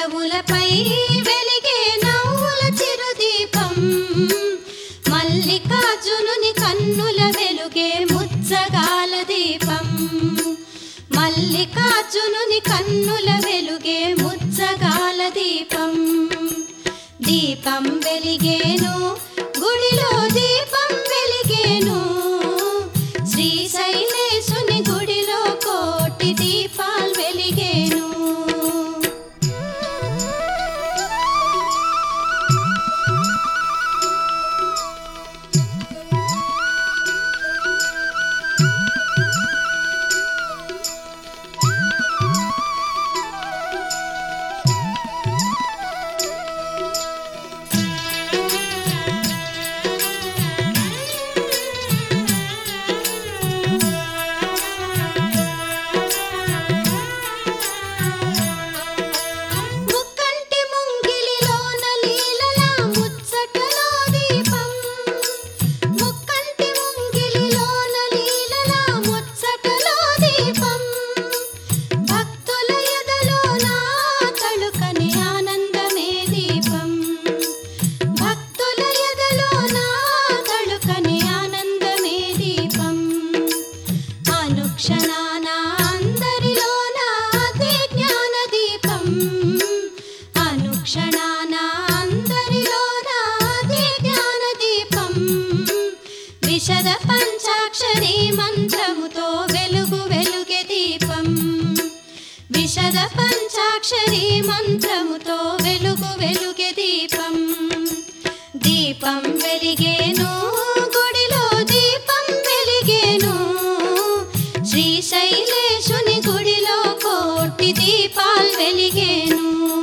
పెదవులపై వెలిగే నవ్వుల చిరుదీపం మల్లికార్జునుని కన్నుల వెలుగే ముచ్చగాల దీపం మల్లికార్జునుని కన్నుల వెలుగే ముచ్చగాల దీపం దీపం వెలిగేను గుడిలో దీపం వెలిగేను శ్రీశైలేశుని గుడిలో కోటి దీపాలు వెలిగేను విశద పంచాక్షరీ మంత్రముతో వెలుగు వెలుగే దీపం విశద పంచాక్షరీ మంత్రముతో వెలుగు వెలుగే దీపం దీపం వెలిగేను గుడిలో దీపం వెలిగేను శ్రీశైలేశుని గుడిలో కోటి దీపాలు వెలిగేను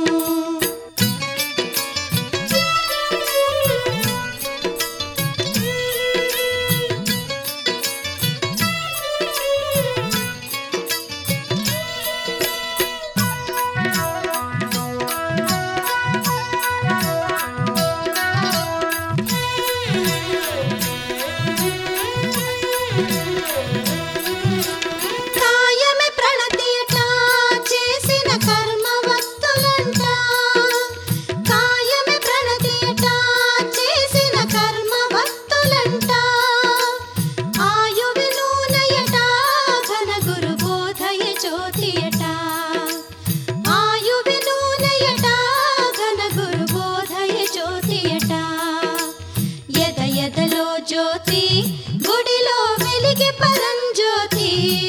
జ్యోతి గుడిలో వెలిగే పరంజ్యోతి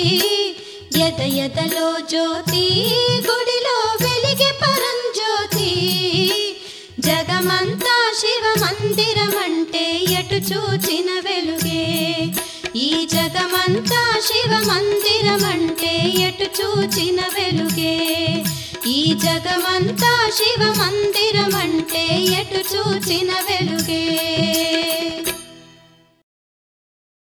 ఎదలో జ్యోతి గుడిలో వెలిగే పరంజ్యోతి జగమంతా శివ మందిరం అంటే ఎటు చూచిన వెలుగే ఈ జగమంతా శివ మందిరం అంటే ఎటు చూచిన వెలుగే ఈ జగమంతా శివ మందిరం అంటే ఎటు చూచిన వెలుగే